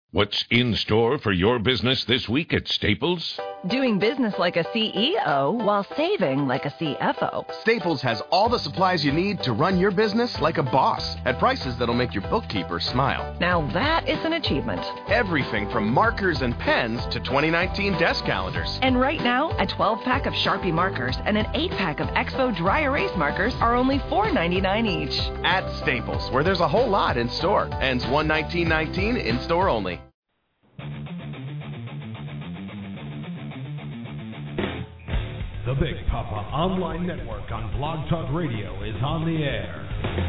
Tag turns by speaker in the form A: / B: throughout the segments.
A: What's in store for your business this week at Staples?
B: Doing business like a CEO while saving like a CFO.
C: Staples has all the supplies you need to run your business like a boss at prices that'll make your bookkeeper smile.
B: Now that is an achievement.
C: Everything from markers and pens to 2019 desk calendars.
B: And right now, a 12-pack of Sharpie markers and an 8-pack of Expo dry erase markers are only $4.99 each.
C: At Staples, where there's a whole lot in store. Ends 1/19/19, in store only.
D: The Big Papa Online Network on Blog Talk Radio is on the air.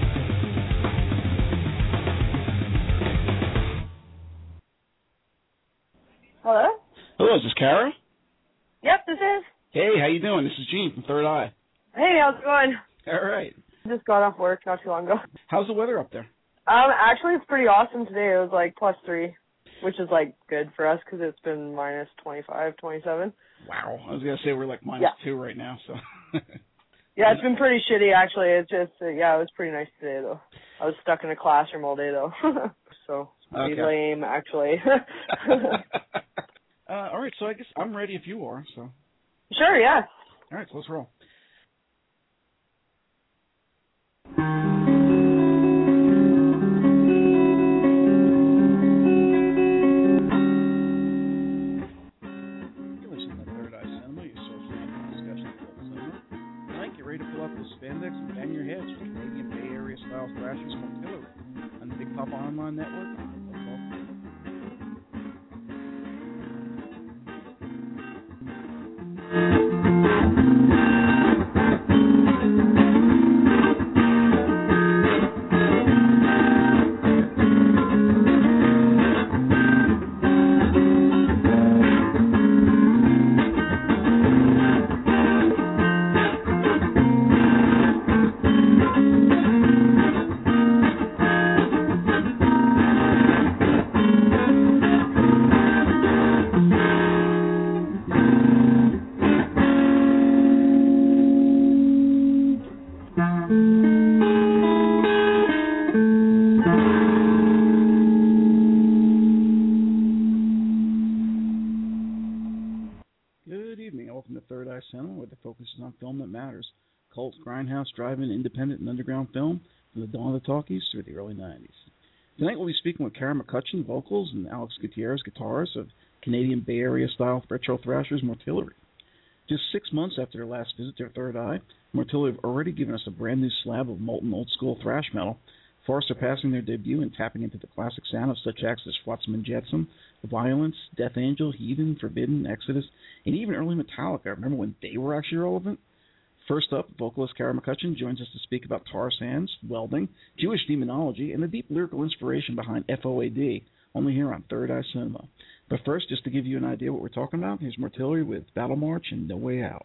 E: Hello?
F: Hello, is this Kara?
E: Yep, this is.
F: Hey, how you doing? This is Gene from Third Eye.
E: Hey, how's it going?
F: All right.
E: Just got off work not too long ago.
F: How's the weather up there?
E: Actually, it's pretty awesome today. It was like +3, which is like good for us because it's been minus 25, 27.
F: Wow. I was going to say we're like -2 right now, so.
E: Yeah, it's been pretty shitty, actually. It's just, it was pretty nice today, though. I was stuck in a classroom all day, though. So, it's pretty lame, actually.
F: All right, so I guess I'm ready if you are, so.
E: Sure, yeah.
F: All right, so let's roll. Spandex and bang your heads with Canadian Bay Area style thrashers from Artillery on the Big Papa Online Network. Where the focus is on film that matters. Cult, grindhouse, drive-in, independent, and underground film from the dawn of the talkies through the early 90s. Tonight we'll be speaking with Kara McCutcheon, vocals, and Alex Gutierrez, guitars of Canadian Bay Area style retro thrashers Mortillery. Just 6 months after their last visit to Third Eye, Mortillery have already given us a brand new slab of molten old-school thrash metal, far surpassing their debut and tapping into the classic sound of such acts as Flotsam and Jetsam, Violence, Death Angel, Heathen, Forbidden, Exodus, and even early Metallica. Remember when they were actually relevant? First up, vocalist Kara McCutcheon joins us to speak about tar sands, welding, Jewish demonology, and the deep lyrical inspiration behind FOAD, only here on Third Eye Cinema. But first, just to give you an idea what we're talking about, here's Mortillery with Battle March and No Way Out.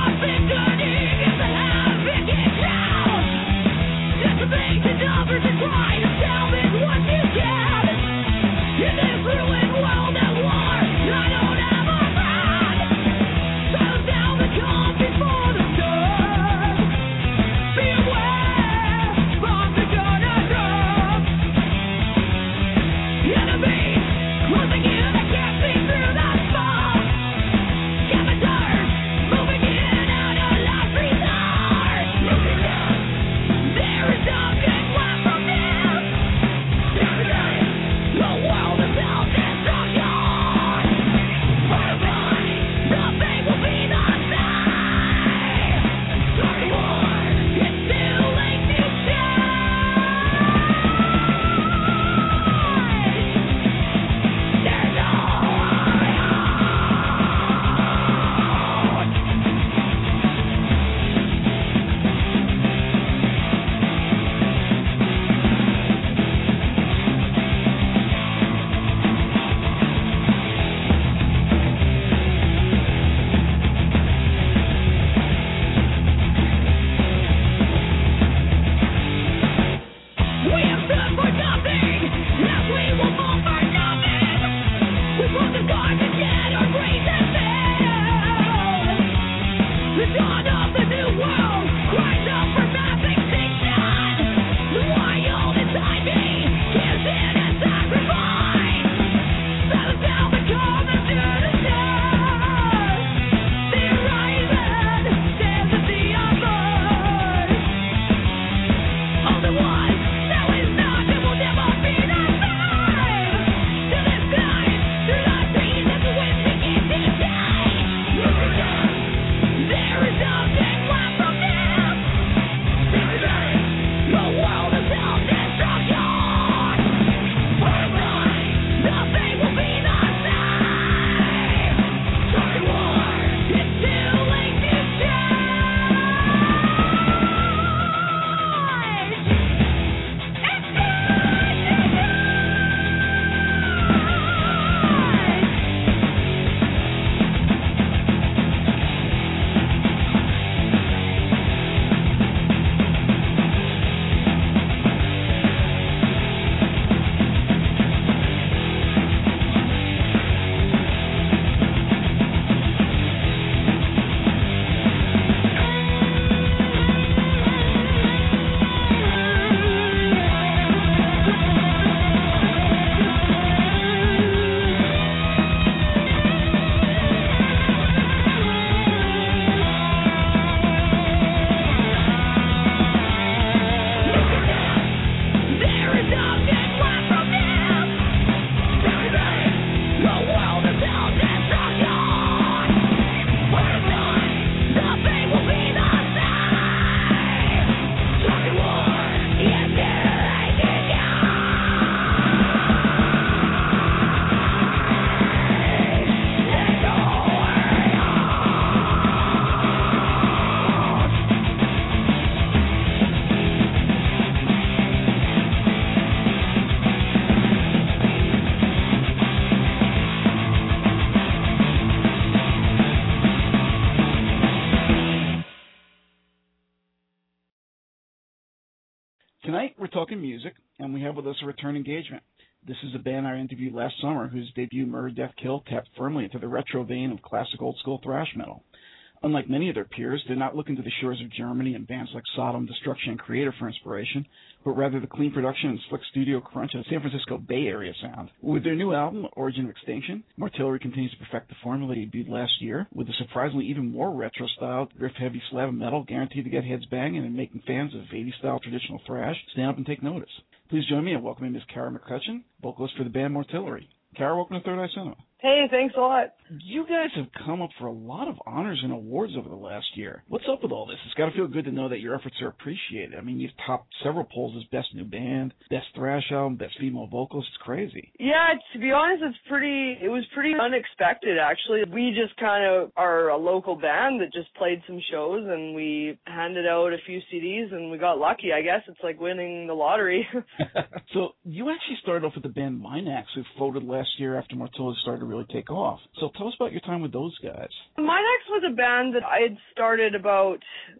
F: Tonight, we're talking music, and we have with us a return engagement. This is a band I interviewed last summer whose debut Murder, Death, Kill tapped firmly into the retro vein of classic old-school thrash metal. Unlike many of their peers, they're not looking to the shores of Germany and bands like Sodom, Destruction, and Creator for inspiration, but rather the clean production and slick studio crunch of San Francisco Bay Area sound. With their new album, Origin of Extinction, Mortillery continues to perfect the formula they debuted last year, with a surprisingly even more retro-styled, riff-heavy slab of metal guaranteed to get heads banging and making fans of 80s-style traditional thrash stand up and take notice. Please join me in welcoming Ms. Kara McCutcheon, vocalist for the band Mortillery. Kara, welcome to Third Eye Cinema.
E: Hey, thanks a lot.
F: You guys have come up for a lot of honors and awards over the last year. What's up with all this? It's got to feel good to know that your efforts are appreciated. I mean, you've topped several polls as Best New Band, Best Thrash Album, Best Female Vocalist. It's crazy.
E: Yeah, to be honest, it was pretty unexpected, actually. We just kind of are a local band that just played some shows, and we handed out a few CDs, and we got lucky. I guess it's like winning the lottery.
F: So you actually started off with the band Minax, who folded last year after Mortilla started to really take off. So tell us about your time with those guys.
E: Minax was a band that I had started about,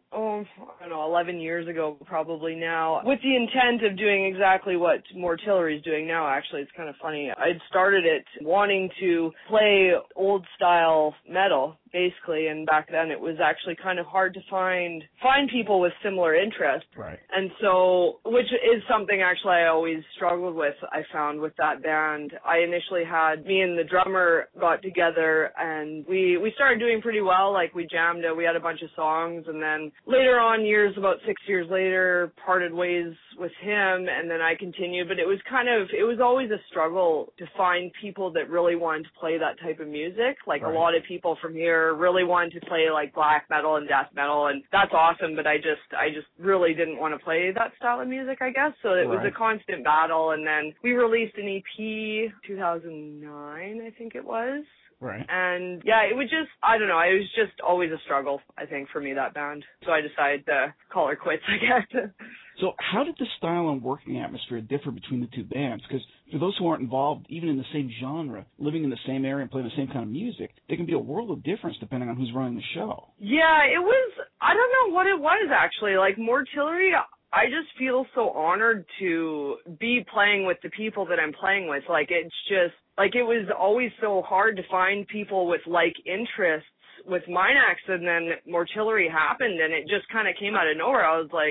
E: 11 years ago probably now, with the intent of doing exactly what Mortillery is doing now, actually. It's kind of funny. I'd started it wanting to play old-style metal, basically, and back then it was actually kind of hard to find people with similar interests.
F: Right.
E: And so, which is something actually I always struggled with, I found, with that band. I initially had, me and the drummer got together and we started doing pretty well. Like, we jammed it, we had a bunch of songs, and then later on, about 6 years later, parted ways with him, and then I continued. But it was always a struggle to find people that really wanted to play that type of music. Like, right. A lot of people from here really wanted to play like black metal and death metal, and that's awesome, but I just really didn't want to play that style of music, I guess. So it was a constant battle, and then we released an EP 2009, I think it was.
F: Right.
E: And yeah, it was just, I don't know, it was just always a struggle, I think, for me, that band. So I decided to call her quits, I guess.
F: So how did the style and working atmosphere differ between the two bands? Because for those who aren't involved, even in the same genre, living in the same area and playing the same kind of music, there can be a world of difference depending on who's running the show.
E: Yeah, it was, I don't know what it was, actually. Like, Mortillery, I just feel so honored to be playing with the people that I'm playing with. Like, it's just, like, it was always so hard to find people with like interests with Minax, and then Mortillery happened, and it just kind of came out of nowhere. I was like,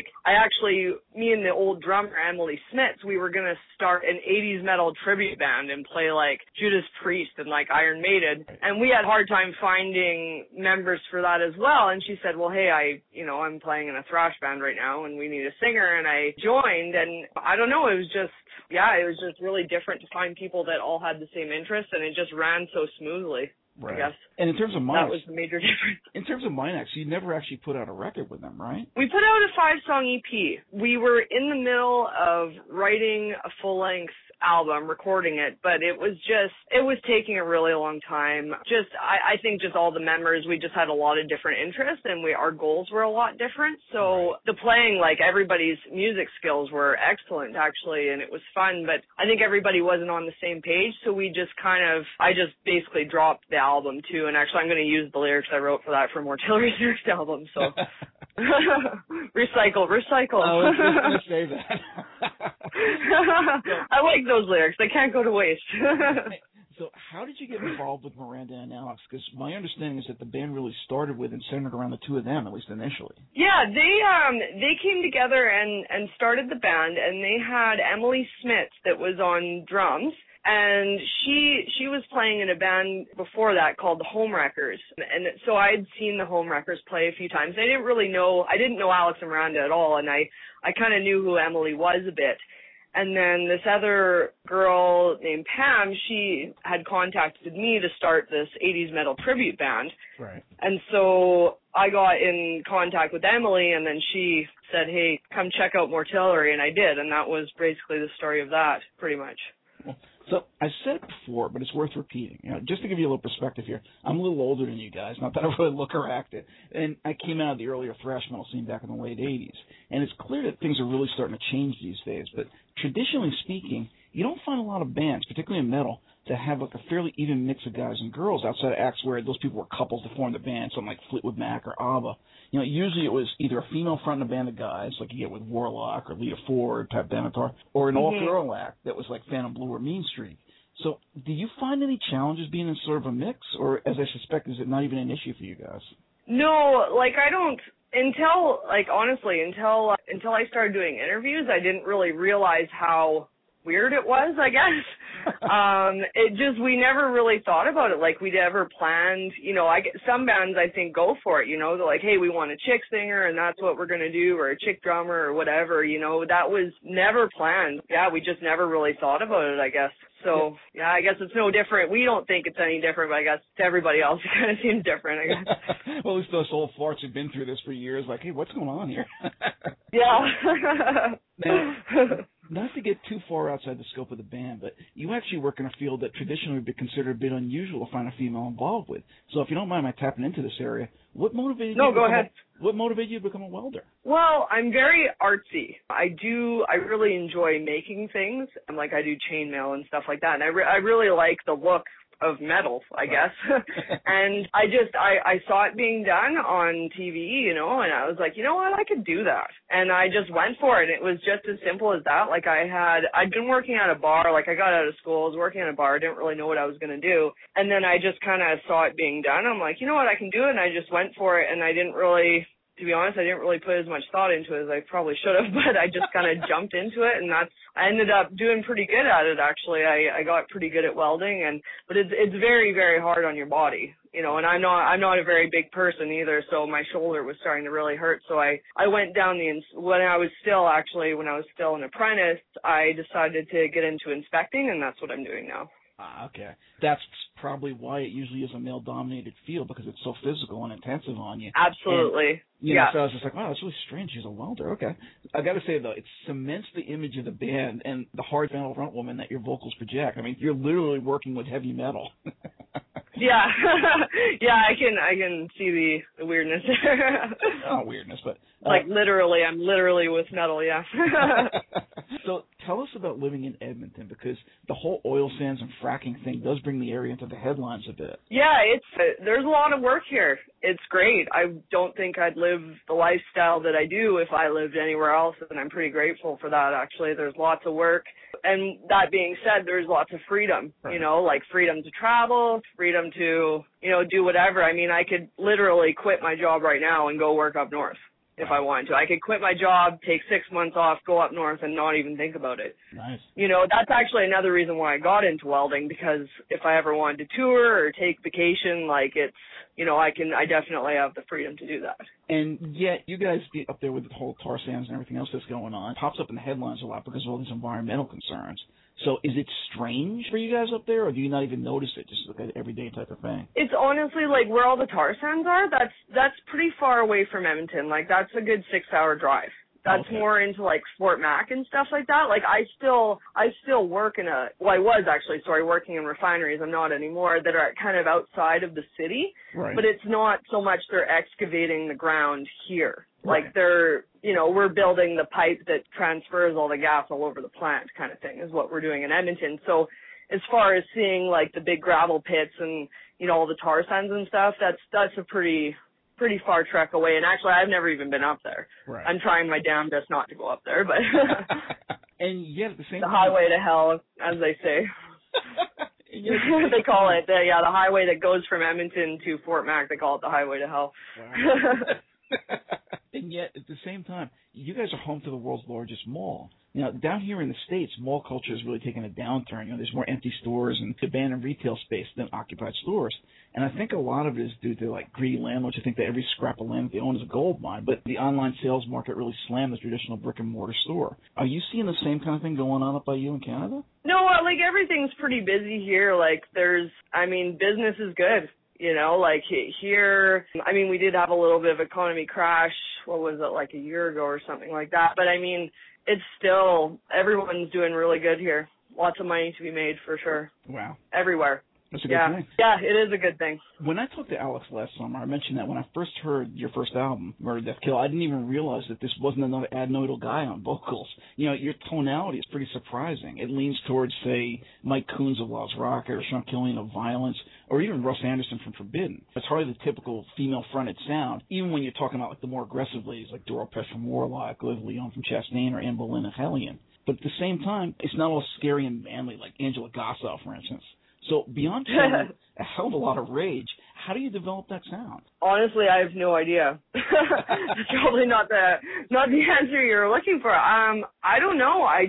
E: me and the old drummer, Emily Smits, we were going to start an 80s metal tribute band and play like Judas Priest and like Iron Maiden, and we had a hard time finding members for that as well. And she said, well, hey, I'm playing in a thrash band right now, and we need a singer, and I joined, and I don't know, it was just really different to find people that all had the same interests, and it just ran so smoothly. Right. I guess.
F: And in terms of Minax,
E: that was the major difference.
F: In terms of Minax, you never actually put out a record with them, right?
E: We put out a 5-song EP. We were in the middle of writing a full-length album, recording it, but it was taking a really long time. I think just all the members, we just had a lot of different interests, and our goals were a lot different. So the playing, like, everybody's music skills were excellent, actually, and it was fun, but I think everybody wasn't on the same page, so I just basically dropped the album too, and actually I'm going to use the lyrics I wrote for that for Mortillery's next album, so recycle.
F: I was just going to say that.
E: I like those lyrics. They can't go to waste.
F: So how did you get involved with Miranda and Alex? Because my understanding is that the band really started with and centered around the two of them, at least initially.
E: Yeah, they came together and started the band, and they had Emily Smits that was on drums. And she was playing in a band before that called the Homewreckers. And so I'd seen the Homewreckers play a few times. I didn't know Alex and Miranda at all, and I kind of knew who Emily was a bit. And then this other girl named Pam, she had contacted me to start this 80s metal tribute band.
F: Right. And
E: so I got in contact with Emily, and then she said, hey, come check out Mortillery, and I did. And that was basically the story of that, pretty much.
F: So I said it before, but it's worth repeating. Just to give you a little perspective here, I'm a little older than you guys, not that I really look or act it. And I came out of the earlier thrash metal scene back in the late 80s. And it's clear that things are really starting to change these days. But traditionally speaking, you don't find a lot of bands, particularly in metal, that have like a fairly even mix of guys and girls outside of acts where those people were couples to form the band, something like Fleetwood Mac or ABBA. Usually it was either a female front and a band of guys, like you get with Warlock or Lita Ford, Pat Benatar, or an all-girl act that was like Phantom Blue or Mean Streak. So do you find any challenges being in sort of a mix, or as I suspect, is it not even an issue for you guys?
E: No, I don't. Until I started doing interviews, I didn't really realize how weird it was, I guess. We never really thought about it like we'd ever planned. Some bands I think go for it, they're like, hey, we want a chick singer and that's what we're going to do, or a chick drummer or whatever, that was never planned. Yeah, we just never really thought about it, I guess. So, yeah, I guess it's no different. We don't think it's any different, but I guess to everybody else it kind of seems different, I guess.
F: Well, at least those old farts who've been through this for years, like, hey, what's going on here?
E: Yeah.
F: Now, not to get too far outside the scope of the band, but you actually work in a field that traditionally would be considered a bit unusual to find a female involved with. So if you don't mind my tapping into this area, what motivated you to become a welder?
E: Well, I'm very artsy. I really enjoy making things. I do chainmail and stuff like that. And I really like the look of metal, I guess. And I saw it being done on TV, and I was like, you know what, I could do that. And I just went for it. It was just as simple as that. Like I'd been working at a bar, like I got out of school, I was working at a bar, didn't really know what I was going to do. And then I just kind of saw it being done. I'm like, you know what, I can do it. And I just went for it. And I didn't really, to be honest, I didn't really put as much thought into it as I probably should have, but I just kind of jumped into it, and I ended up doing pretty good at it, actually. I got pretty good at welding, but it's very, very hard on your body, and I'm not a very big person either, so my shoulder was starting to really hurt. So I went down when I was still an apprentice, I decided to get into inspecting, and that's what I'm doing now.
F: Okay. That's probably why it usually is a male-dominated field, because it's so physical and intensive on you.
E: Absolutely.
F: And, so I was just like, wow, that's really strange. She's a welder. Okay. I got to say, though, it cements the image of the band and the hard metal front woman that your vocals project. I mean, you're literally working with heavy metal.
E: Yeah. Yeah, I can see the weirdness.
F: Not weirdness, but...
E: literally, I'm literally with metal, yeah.
F: So tell us about living in Edmonton, because the whole oil sands and fracking thing does bring the area into the headlines a bit.
E: Yeah, there's a lot of work here. It's great. I don't think I'd live the lifestyle that I do if I lived anywhere else, and I'm pretty grateful for that, actually. There's lots of work. And that being said, there's lots of freedom, right. Like freedom to travel, freedom to, do whatever. I mean, I could literally quit my job right now and go work up north. If I wanted to. I could quit my job, take 6 months off, go up north, and not even think about it.
F: Nice.
E: That's actually another reason why I got into welding, because if I ever wanted to tour or take vacation, I definitely have the freedom to do that.
F: And yet, you guys be up there with the whole tar sands and everything else that's going on. It pops up in the headlines a lot because of all these environmental concerns. So is it strange for you guys up there, or do you not even notice it, just like an everyday type of thing?
E: It's honestly, where all the tar sands are, that's pretty far away from Edmonton. That's a good 6-hour drive. That's okay. More into, Fort Mac and stuff like that. I still work working in refineries. I'm not anymore, that are kind of outside of the city.
F: Right.
E: But it's not so much they're excavating the ground here.
F: Right.
E: We're building the pipe that transfers all the gas all over the plant kind of thing is what we're doing in Edmonton. So as far as seeing the big gravel pits and, all the tar sands and stuff, that's a pretty far trek away. And actually, I've never even been up there.
F: Right.
E: I'm trying my damnedest not to go up there, but
F: and yet at the same
E: the
F: time,
E: highway to hell, as they say. They call it the highway that goes from Edmonton to Fort Mac. They call it the highway to hell.
F: Wow. And yet, at the same time, you guys are home to the world's largest mall. Now, down here in the States, mall culture has really taken a downturn. There's more empty stores and abandoned retail space than occupied stores. And I think a lot of it is due to, greedy landlords who think that every scrap of land they own is a gold mine. But the online sales market really slammed the traditional brick-and-mortar store. Are you seeing the same kind of thing going on up by you in Canada?
E: No, everything's pretty busy here. Business is good. Here, we did have a little bit of economy crash, what was it, a year ago or something like that. But, it's still, everyone's doing really good here. Lots of money to be made, for sure.
F: Wow.
E: Everywhere.
F: That's a good thing.
E: Yeah, it is a good thing.
F: When I talked to Alex last summer, I mentioned that when I first heard your first album, Murder, Death, Kill, I didn't even realize that this wasn't another adenoidal guy on vocals. Your tonality is pretty surprising. It leans towards, say, Mike Coons of Lost Rocket or Sean Killian of Violence, or even Russ Anderson from Forbidden. It's hardly the typical female-fronted sound, even when you're talking about the more aggressive ladies like Dora Pesh from Warlock, Liv Leon from Chastain, or Anne Boleyn of Hellion. But at the same time, it's not all scary and manly like Angela Gossow, for instance. So beyond a hell of a lot of rage, how do you develop that sound?
E: Honestly, I have no idea. That's probably not the answer you're looking for. I don't know. I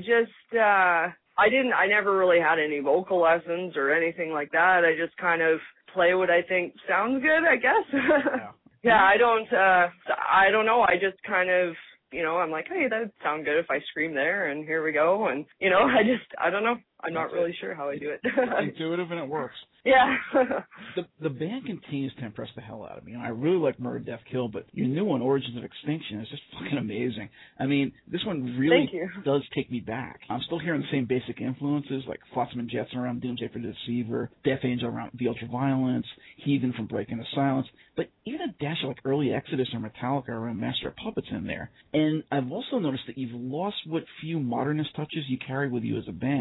E: never really had any vocal lessons or anything like that. I just kind of play what I think sounds good, I guess. Yeah, I don't know. I just kind of, I'm like, hey, that'd sound good if I scream there, and here we go. And, I don't know. I'm not really sure how I do it.
F: Intuitive, and it works.
E: Yeah.
F: The band continues to impress the hell out of me. I really like Murder, Death, Kill, but your new one, Origins of Extinction, is just fucking amazing. This one really does take me back. I'm still hearing the same basic influences, like Flotsam and Jetsam around Doomsday for the Deceiver, Death Angel around The Ultraviolence, Heathen from Breaking the Silence, but even a dash of early Exodus or Metallica around Master of Puppets in there. And I've also noticed that you've lost what few modernist touches you carry with you as a band.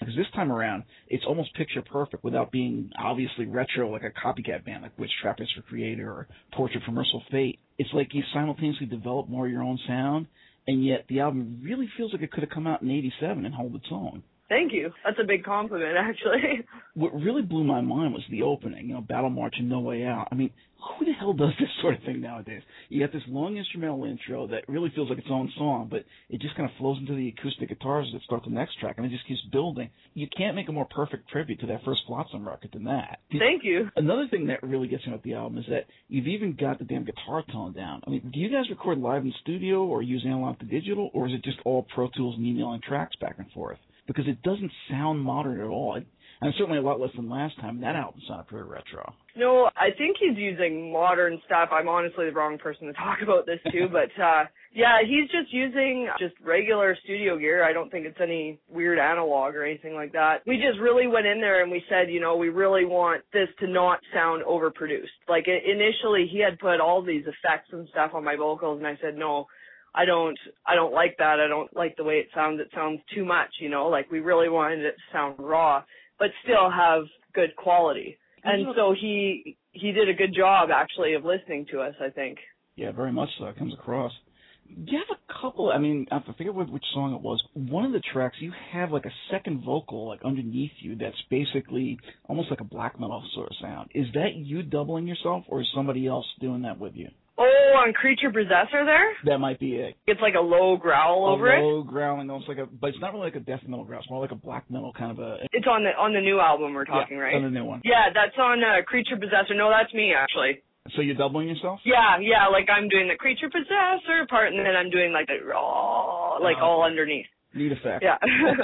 F: because this time around, it's almost picture perfect without being obviously retro like a copycat band like Witch Trap is for Creator or Portrait for Merciful Fate. It's like you simultaneously develop more of your own sound, and yet the album really feels like it could have come out in '87 and hold its own.
E: Thank you. That's a big compliment, actually.
F: What really blew my mind was the opening, Battle March and No Way Out. I mean, who the hell does this sort of thing nowadays? You got this long instrumental intro that really feels like its own song, but it just kind of flows into the acoustic guitars that start the next track, and it just keeps building. You can't make a more perfect tribute to that first Flotsam record than that.
E: Thank you.
F: Another thing that really gets me about the album is that you've even got the damn guitar tone down. I mean, do you guys record live in studio or use analog to digital, or is it just all Pro Tools and emailing tracks back and forth? Because it doesn't sound modern at all. And certainly a lot less than last time. That album sounded pretty retro.
E: No, I think he's using modern stuff. I'm honestly the wrong person to talk about this too, but yeah, he's just using just regular studio gear. I don't think it's any weird analog or anything like that. We just really went in there and we said, we really want this to not sound overproduced. Like initially he had put all these effects and stuff on my vocals, and I said, no, I don't like that. I don't like the way it sounds. It sounds too much, like we really wanted it to sound raw, but still have good quality. And so he did a good job, actually, of listening to us, I think.
F: Yeah, very much so. It comes across. You have a couple, I forget which song it was. One of the tracks, you have like a second vocal like underneath you that's basically almost like a black metal sort of sound. Is that you doubling yourself, or is somebody else doing that with you?
E: Oh, on Creature Possessor there?
F: That might be it.
E: It's like a low growl over it?
F: A low growling, almost like but it's not really like a death metal growl. It's more like a black metal kind of a...
E: It's on the new album we're talking, right?
F: On the new one.
E: Yeah, that's on Creature Possessor. No, that's me, actually.
F: So you're doubling yourself?
E: Yeah, like I'm doing the Creature Possessor part, and then I'm doing like the all underneath.
F: Neat effect.
E: Yeah.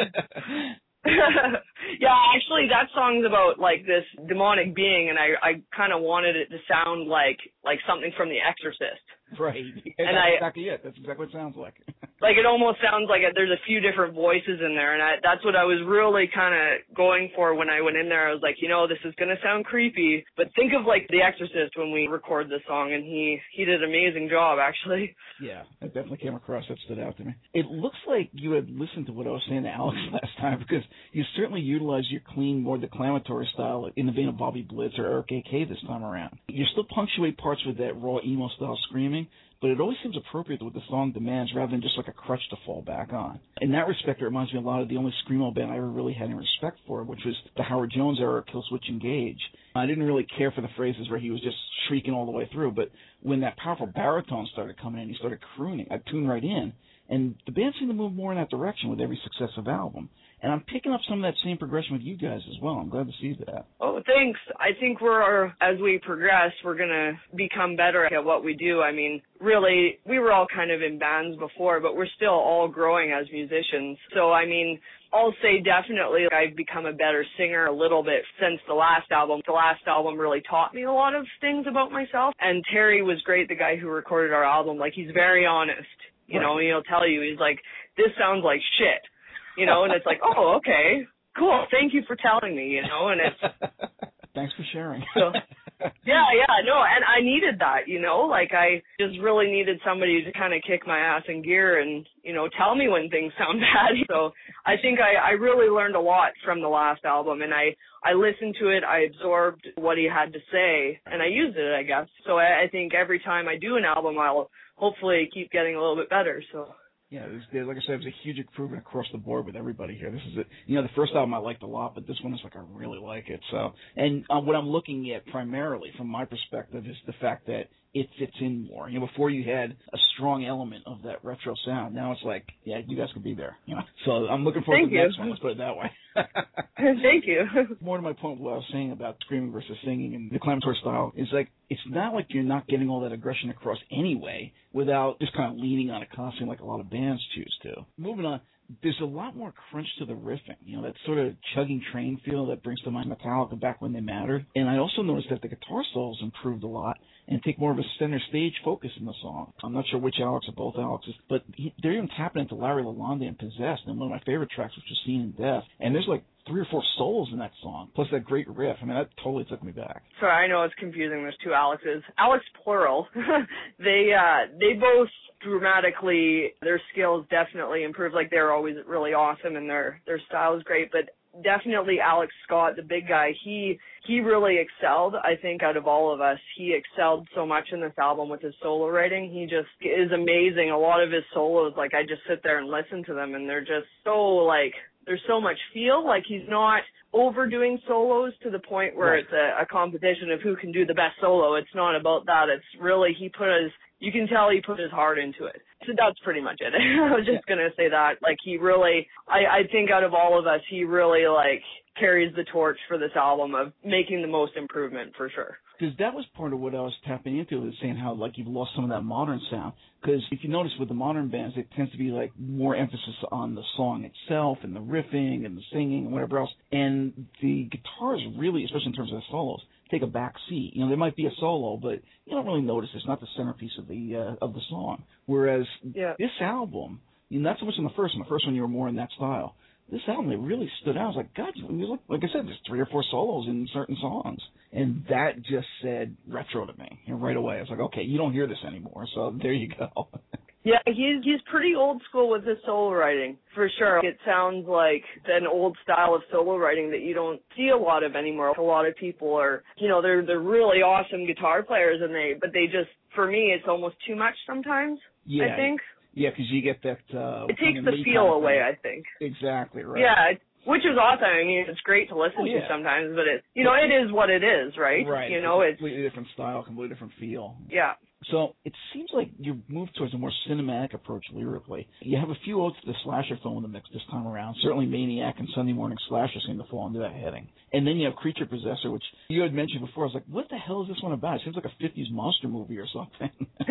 E: Yeah, actually, that song's about like this demonic being, and I kind of wanted it to sound like something from The Exorcist.
F: Right.
E: And
F: that's exactly it. That's exactly what it sounds like.
E: Like it almost sounds like there's a few different voices in there, and that's what I was really kind of going for when I went in there. I was like, this is gonna sound creepy, but think of like The Exorcist when we record this song, and he did an amazing job, actually.
F: Yeah, it definitely came across. That stood out to me. It looks like you had listened to what I was saying to Alex last time, because you certainly utilized your clean, more declamatory style in the vein of Bobby Blitz or Eric A.K. this time around. You still punctuate parts with that raw emo style screaming, but it always seems appropriate to what the song demands rather than just like a crutch to fall back on. In that respect, it reminds me a lot of the only screamo band I ever really had any respect for, which was the Howard Jones era Killswitch Engage. I didn't really care for the phrases where he was just shrieking all the way through, but when that powerful baritone started coming in, he started crooning. I tuned right in, and the band seemed to move more in that direction with every successive album. And I'm picking up some of that same progression with you guys as well. I'm glad to see that.
E: Oh, thanks. I think as we progress, we're going to become better at what we do. I mean, really, we were all kind of in bands before, but we're still all growing as musicians. So, I mean, I'll say definitely I've become a better singer a little bit since the last album. The last album really taught me a lot of things about myself. And Terry was great, the guy who recorded our album. Like, he's very honest. You know, he'll tell you, he's like, this sounds like shit. And it's like, oh, okay, cool. Thank you for telling me, and it's...
F: Thanks for sharing.
E: So, yeah, no, and I needed that, like I just really needed somebody to kind of kick my ass in gear and, tell me when things sound bad. So I think I really learned a lot from the last album, and I listened to it, I absorbed what he had to say, and I used it, I guess. So I think every time I do an album, I'll hopefully keep getting a little bit better, so...
F: Yeah, like I said, it was a huge improvement across the board with everybody here. This is it. The first album I liked a lot, but this one is like I really like it. So, and what I'm looking at primarily from my perspective is the fact that it fits in more. Before you had a strong element of that retro sound. Now it's like, yeah, you guys could be there. So I'm looking forward to the next one. Let's put it that way.
E: Thank you.
F: More to my point, what I was saying about screaming versus singing and declamatory style is like, it's not like you're not getting all that aggression across anyway without just kind of leaning on a costume like a lot of bands choose to. Moving on, there's a lot more crunch to the riffing, that sort of chugging train feel that brings to mind Metallica back when they mattered. And I also noticed that the guitar solos improved a lot and take more of a center stage focus in the song. I'm not sure which Alex or both Alexes, but they're even tapping into Larry Lalonde and Possessed, and one of my favorite tracks, which was Seen in Death. And there's like 3 or 4 solos in that song, plus that great riff. I mean, that totally took me back.
E: Sorry, I know it's confusing. There's 2 Alexes. Alex plural. They both dramatically, their skills definitely improved. Like, they're always really awesome, and their style is great. But definitely Alex Scott, the big guy, he really excelled. I think out of all of us, he excelled so much in this album with his solo writing. He just is amazing. A lot of his solos, like, I just sit there and listen to them, and they're just so, like, there's so much feel. Like, he's not overdoing solos to the point where it's a competition of who can do the best solo. It's not about that. It's really, you can tell he put his heart into it. So that's pretty much it. I was just going to say that. Like, he really, I think out of all of us, he really, like, carries the torch for this album of making the most improvement for sure.
F: Because that was part of what I was tapping into, was saying how, like, you've lost some of that modern sound. Because if you notice with the modern bands, it tends to be, like, more emphasis on the song itself and the riffing and the singing and whatever else. And the guitars really, especially in terms of the solos, take a back seat. You know, there might be a solo, but you don't really notice it's not the centerpiece of the song. Whereas this album, not so much in the first one. The first one you were more in that style. This album, it really stood out. I was like, God, like I said, there's 3 or 4 solos in certain songs. And that just said retro to me. And right away, I was like, okay, you don't hear this anymore, so there you go.
E: Yeah, he's pretty old school with his solo writing, for sure. It sounds like an old style of solo writing that you don't see a lot of anymore. A lot of people are, you know, they're really awesome guitar players, but they just, for me, it's almost too much sometimes, I think.
F: Yeah, because you get that...
E: it takes the feel away, I think.
F: Exactly, right.
E: Yeah, which is awesome. I mean, it's great to listen to sometimes, but it is what it is, right?
F: Right.
E: You know, it's
F: completely different style, completely different feel.
E: Yeah.
F: So it seems like you moved towards a more cinematic approach lyrically. You have a few odes to the slasher film in the mix this time around. Certainly Maniac and Sunday Morning Slasher seem to fall into that heading. And then you have Creature Possessor, which you had mentioned before. I was like, what the hell is this one about? It seems like a 50s monster movie or something.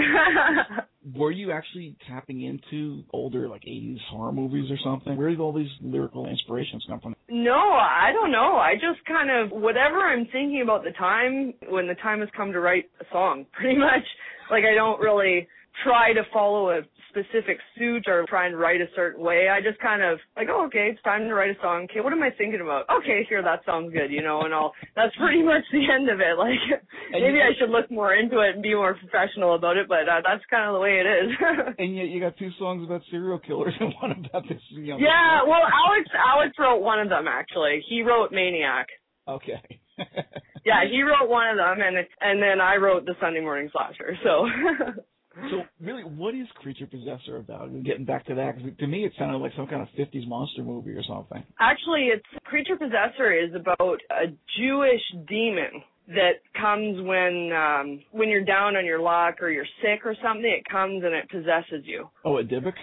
F: Were you actually tapping into older, like, 80s horror movies or something? Where did all these lyrical inspirations come from?
E: No, I don't know. I just kind of, whatever I'm thinking about the time, when the time has come to write a song, pretty much. Like, I don't really try to follow a specific suit or try and write a certain way. I just kind of, like, oh, okay, it's time to write a song. Okay, what am I thinking about? Okay, here, that sounds good, you know, and that's pretty much the end of it. Like, maybe I should look more into it and be more professional about it, but that's kind of the way it is.
F: And yet you got 2 songs about serial killers and one about this, you know.
E: Yeah, well, Alex wrote one of them, actually. He wrote Maniac.
F: Okay.
E: Yeah, he wrote one of them, and then I wrote the Sunday Morning Slasher, so...
F: So, really, what is Creature Possessor about? And getting back to that, because to me it sounded like some kind of 50s monster movie or something.
E: Actually, Creature Possessor is about a Jewish demon that comes when you're down on your luck or you're sick or something. It comes and it possesses you.
F: Oh, a Dybbuk?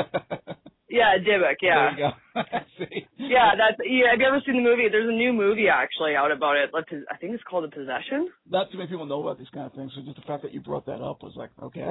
E: Yeah, Dybbuk, yeah.
F: There you go. See?
E: Yeah, have you ever seen the movie? There's a new movie actually out about it. I think it's called The Possession.
F: Not too many people know about these kind of things, so just the fact that you brought that up was like, okay.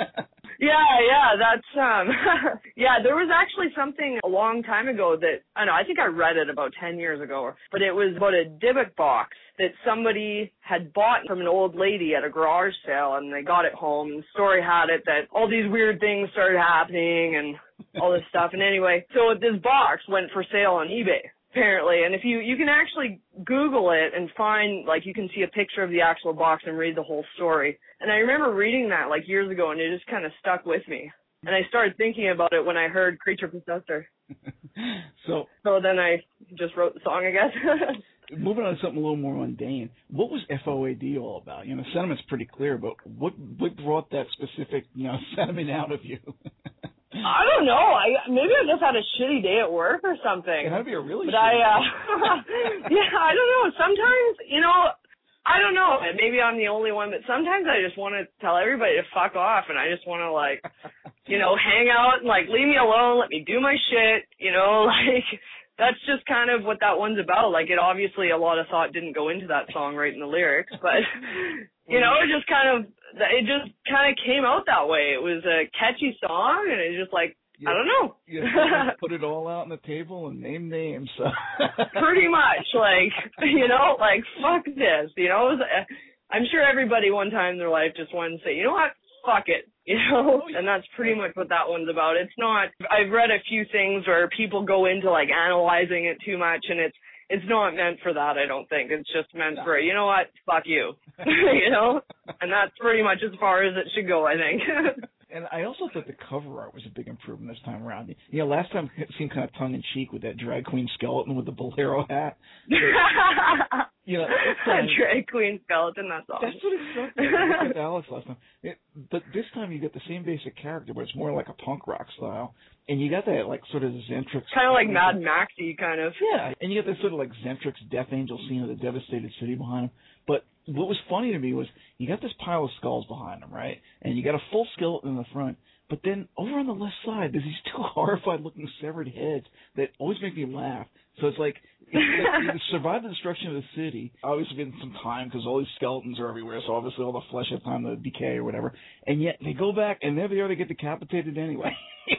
E: Yeah, that's, yeah, there was actually something a long time ago that, I think I read it about 10 years ago, but it was about a Dybbuk box that somebody had bought from an old lady at a garage sale, and they got it home, and the story had it that all these weird things started happening, and all this stuff. And anyway, so this box went for sale on eBay, apparently. And if you can actually Google it and find, like, you can see a picture of the actual box and read the whole story. And I remember reading that, like, years ago, and it just kind of stuck with me. And I started thinking about it when I heard Creature Possessor. So then I just wrote the song, I guess.
F: Moving on to something a little more mundane, what was FOAD all about? You know, the sentiment's pretty clear, but what brought that specific, sentiment out of you?
E: I don't know. Maybe I just had a shitty day at work or something.
F: It had to be a really
E: but
F: shitty
E: day. Yeah, I don't know. Sometimes, I don't know. Maybe I'm the only one, but sometimes I just want to tell everybody to fuck off, and I just want to, like, hang out and, like, leave me alone, let me do my shit, like, that's just kind of what that one's about. Like, it obviously, a lot of thought didn't go into that song writing the lyrics, but, it just kind of came out that way. It was a catchy song, and it's just like, I don't know.
F: You put it all out on the table and name names. So.
E: Pretty much, like, fuck this, I'm sure everybody one time in their life just wanted to say, you know what, fuck it, and that's pretty much what that one's about. It's not, I've read a few things where people go into, like, analyzing it too much, and it's not meant for that, I don't think. It's just meant for, you know what, fuck you, and that's pretty much as far as it should go, I think.
F: And I also thought that the cover art was a big improvement this time around. You know, last time it seemed kind of tongue-in-cheek with that drag queen skeleton with the bolero hat. But, you know,
E: drag queen skeleton, that's awesome.
F: That's what it struck me with Alex last time. But this time you get the same basic character, but it's more like a punk rock style. And you got that, like, sort of Xentrix.
E: Kind of like Mad Maxy, kind of.
F: Yeah, and you got this sort of, like, Xentrix Death Angel scene of the devastated city behind him. But what was funny to me was you got this pile of skulls behind him, right? And you got a full skeleton in the front. But then over on the left side, there's these two horrified-looking severed heads that always make me laugh. So it's like you survive the destruction of the city. Obviously, getting some time because all these skeletons are everywhere. So obviously, all the flesh has time to decay or whatever. And yet they go back, and there they are. They get decapitated anyway.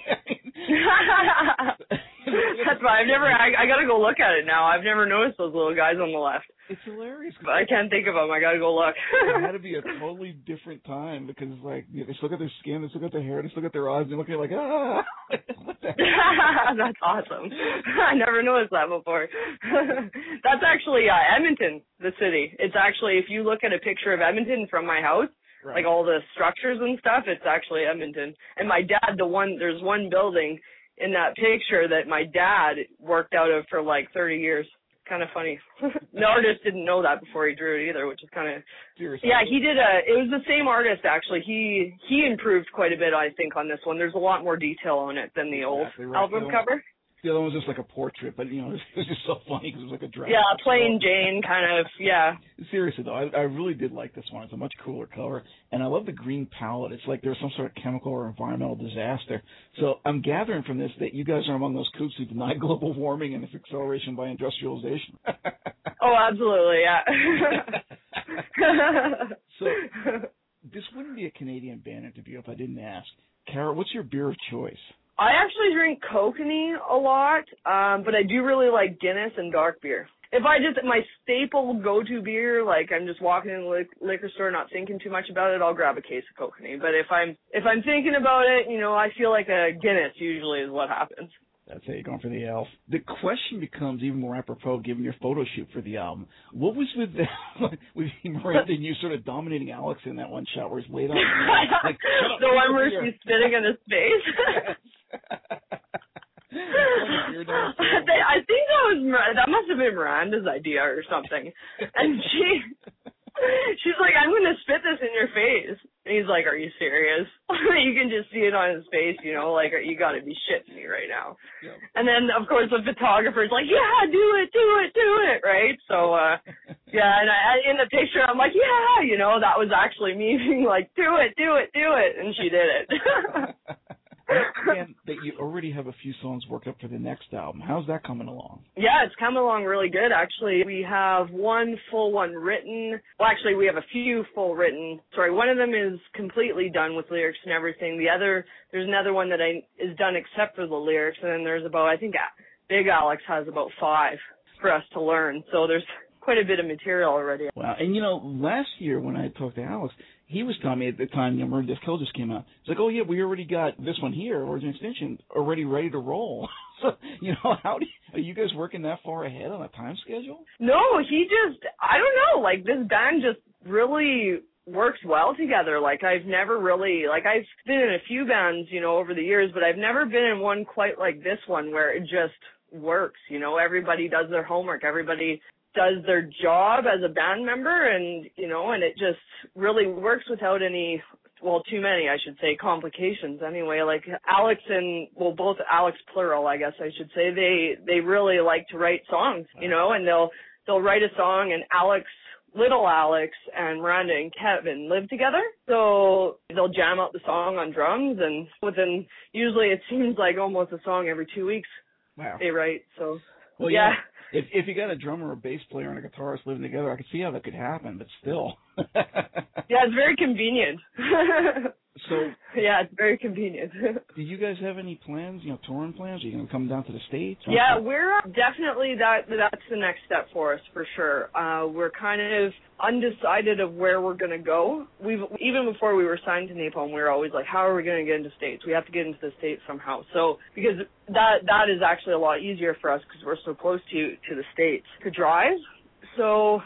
E: That's why I gotta go look at it now. I've never noticed those little guys on the left.
F: It's hilarious.
E: But I can't think of them. I gotta go look.
F: It had to be a totally different time because, like, you know, they still got their skin, they still got their hair, they still got their eyes. They look at it like, ah, what the heck?
E: That's awesome. I never noticed that before. That's actually Edmonton, the city. It's actually, if you look at a picture of Edmonton from my house, right, like all the structures and stuff, it's actually Edmonton. And my dad, there's one building in that picture that my dad worked out of for like 30 years. Kind of funny. The artist didn't know that before he drew it either, which is kind of...
F: Seriously.
E: Yeah, it was the same artist, actually. He improved quite a bit, I think, on this one. There's a lot more detail on it than the old album cover.
F: The other one was just like a portrait, but, you know, it was just so funny because it was like a dress.
E: Yeah, plain Jane kind of, yeah.
F: Seriously, though, I really did like this one. It's a much cooler color, and I love the green palette. It's like there's some sort of chemical or environmental disaster. So I'm gathering from this that you guys are among those kooks who deny global warming and its acceleration by industrialization.
E: Oh, absolutely, yeah.
F: So this wouldn't be a Canadian band interview if I didn't ask. Kara, what's your beer of choice?
E: I actually drink Kokanee a lot, but I do really like Guinness and dark beer. If my staple go-to beer, like I'm just walking in the liquor store not thinking too much about it, I'll grab a case of Kokanee. But if I'm thinking about it, you know, I feel like a Guinness usually is what happens.
F: That's how you're going for the elf. The question becomes even more apropos given your photo shoot for the album. What was with Miranda and you sort of dominating Alex in that one shot where he's laid on like,
E: the one where she's spitting in his face? I think that must have been Miranda's idea or something. And she's like, I'm going to spit this in your face. And he's like, are you serious? You can just see it on his face, you know, like, you got to be shitting me right now. Yep. And then, of course, the photographer's like, yeah, do it, right? So, yeah, and in the picture, I'm like, yeah, you know, that was actually me being like, do it, and she did it.
F: And that you already have a few songs worked up for the next album. How's that coming along?
E: Yeah, it's coming along really good, actually. We have one full one written. Well, actually, we have a few full written. Sorry, one of them is completely done with lyrics and everything. There's another one that is done except for the lyrics, and then there's about, I think Big Alex has about 5 for us to learn. So there's quite a bit of material already.
F: Wow. And, you know, last year when I talked to Alex, he was telling me at the time, you know, Murder Death Kill just came out. He's like, oh, yeah, we already got this one here, Origin Extinction, already ready to roll. So, you know, are you guys working that far ahead on a time schedule?
E: No, I don't know, like, this band just really works well together. Like, I've never really, like, I've been in a few bands, you know, over the years, but I've never been in one quite like this one where it just works, you know, everybody does their homework, everybody does their job as a band member, and, you know, and it just really works without any, well, too many, I should say, complications anyway. Like Alex and, well, both Alex plural, I guess I should say, they really like to write songs, you know, and they'll write a song, and little Alex and Miranda and Kevin live together, so they'll jam out the song on drums, and within, usually it seems like almost a song every 2 weeks.
F: Wow.
E: They write, so,
F: well,
E: yeah.
F: If you got a drummer, a bass player, and a guitarist living together, I could see how that could happen, but still.
E: Yeah, it's very convenient.
F: So
E: yeah, it's very convenient.
F: Do you guys have any plans, you know, touring plans? Are you going to come down to the States?
E: Yeah, we're definitely, that's the next step for us, for sure. We're kind of undecided of where we're going to go. Even before we were signed to Napalm, we were always like, how are we going to get into States? We have to get into the States somehow. So, because that is actually a lot easier for us because we're so close to the States to drive. So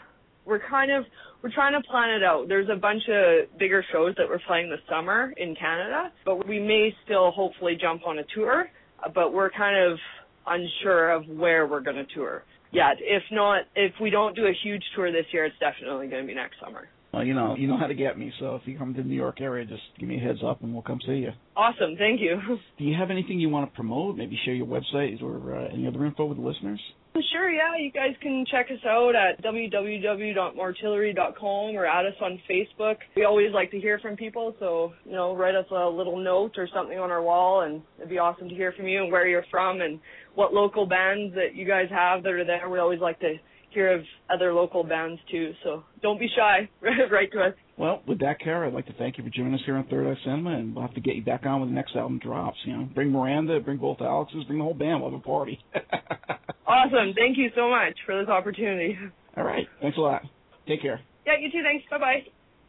E: we're trying to plan it out. There's a bunch of bigger shows that we're playing this summer in Canada, but we may still hopefully jump on a tour, but we're kind of unsure of where we're going to tour yet. If we don't do a huge tour this year, it's definitely going to be next summer.
F: Well, you know how to get me, so if you come to the New York area, just give me a heads up and we'll come see you.
E: Awesome, thank you.
F: Do you have anything you want to promote? Maybe share your website or any other info with the listeners?
E: Sure, yeah. You guys can check us out at www.mortillery.com or add us on Facebook. We always like to hear from people, so, write us a little note or something on our wall, and it'd be awesome to hear from you and where you're from and what local bands that you guys have that are there. We always like to hear of other local bands, too, so don't be shy. Write to us.
F: Well, with that, Kara, I'd like to thank you for joining us here on Third Eye Cinema, and we'll have to get you back on when the next album drops. Bring Miranda, bring both Alexes, bring the whole band. We'll have a party.
E: Awesome. Thank you so much for this opportunity.
F: All right. Thanks a lot. Take care.
E: Yeah, you too. Thanks. Bye-bye.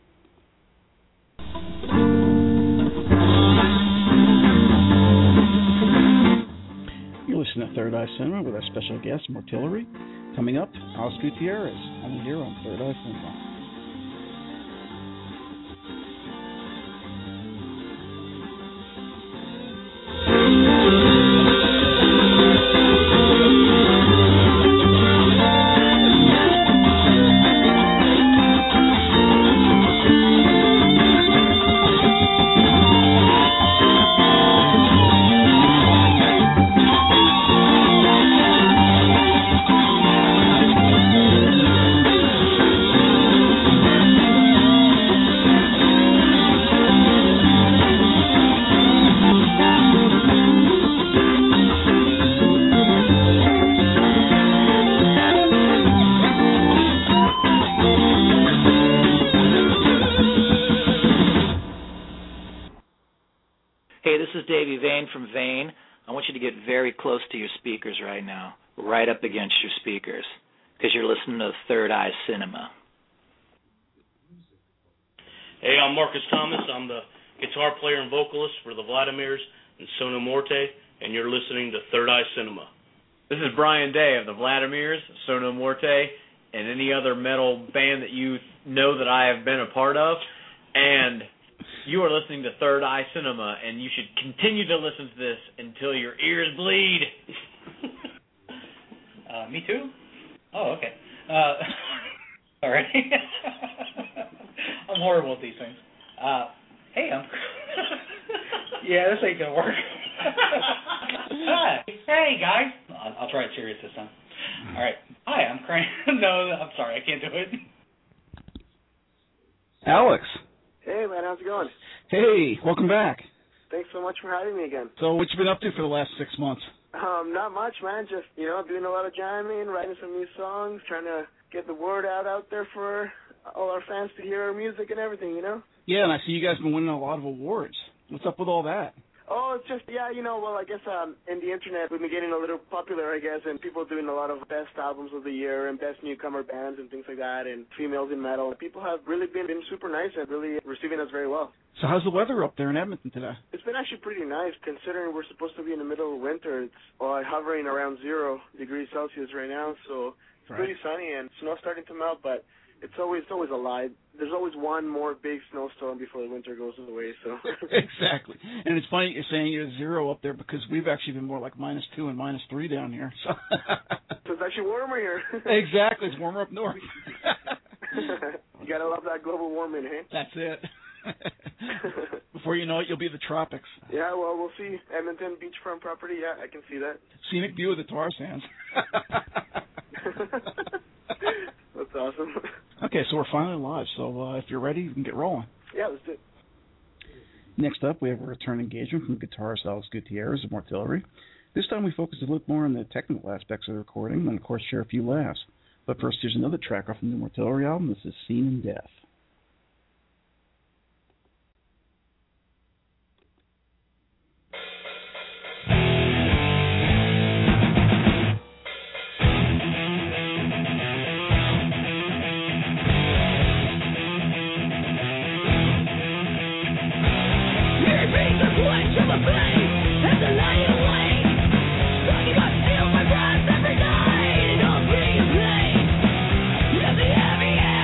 F: You're listening to Third Eye Cinema with our special guest, Mortillery. Coming up, Alex Gutierrez, only here on Third Eye Cinema.
G: From Vane. I want you to get very close to your speakers right now, right up against your speakers, because you're listening to Third Eye Cinema.
H: Hey, I'm Marcus Thomas. I'm the guitar player and vocalist for the Vladimirs and Sono Morte, and you're listening to Third Eye Cinema.
I: This is Brian Day of the Vladimirs, Sono Morte, and any other metal band that you know that I have been a part of, and you are listening to Third Eye Cinema, and you should continue to listen to this until your ears bleed.
J: Me too? Oh, okay. All right. I'm horrible at these things. Hey, yeah, this ain't going to work. Hi. Hey, guys. I'll try it serious this time. All right. Hi, I'm Crane. No, I'm sorry. I can't do it.
F: Alex.
K: Hey, man, how's it going?
F: Hey, welcome back.
K: Thanks so much for having me again.
F: So what you been up to for the last 6 months?
K: Not much, man. Just, doing a lot of jamming, writing some new songs, trying to get the word out there for all our fans to hear our music and everything,
F: Yeah, and I see you guys been winning a lot of awards. What's up with all that?
K: Oh, it's just, I guess in the internet we've been getting a little popular, I guess, and people doing a lot of best albums of the year and best newcomer bands and things like that, and females in metal. People have really been super nice and really receiving us very well.
F: So how's the weather up there in Edmonton today?
K: It's been actually pretty nice, considering we're supposed to be in the middle of winter. It's hovering around 0 degrees Celsius right now, so it's pretty sunny, and snow's starting to melt, but it's always a lie. There's always one more big snowstorm before the winter goes away. So
F: exactly, and it's funny you're saying you're 0 up there because we've actually been more like -2 and -3 down here. So
K: it's actually warmer here.
F: Exactly, it's warmer up north.
K: You gotta love that global warming, hey?
F: That's it. Before you know it, you'll be in the tropics.
K: Yeah, well, we'll see. Edmonton beachfront property. Yeah, I can see that.
F: Scenic view of the tar sands.
K: That's awesome.
F: Okay, so we're finally live. So if you're ready, you can get rolling.
K: Yeah, let's do it.
F: Next up, we have a return engagement from guitarist Alex Gutierrez of Mortillery. This time we focus a little more on the technical aspects of the recording and, of course, share a few laughs. But first, here's another track off the new Mortillery album. This is Seen in Death.
L: Every